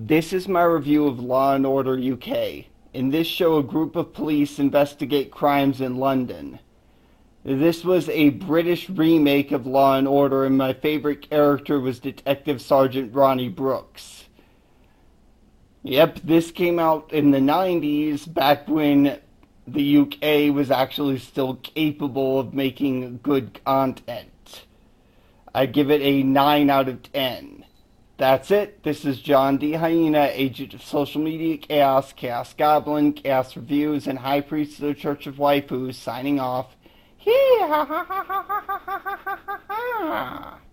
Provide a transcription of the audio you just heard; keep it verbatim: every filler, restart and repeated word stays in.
This is my review of Law and Order U K. In this show, a group of police investigate crimes in London. This was a British remake of Law and Order, and my favorite character was Detective Sergeant Ronnie Brooks. Yep, this came out in the nineties, back when the U K was actually still capable of making good content. I give it a nine out of ten. That's it. This is John D. Hyena, agent of social media chaos, Chaos Goblin, Chaos Reviews, and High Priest of the Church of Waifus, signing off. Hee ha ha ha ha ha ha ha ha.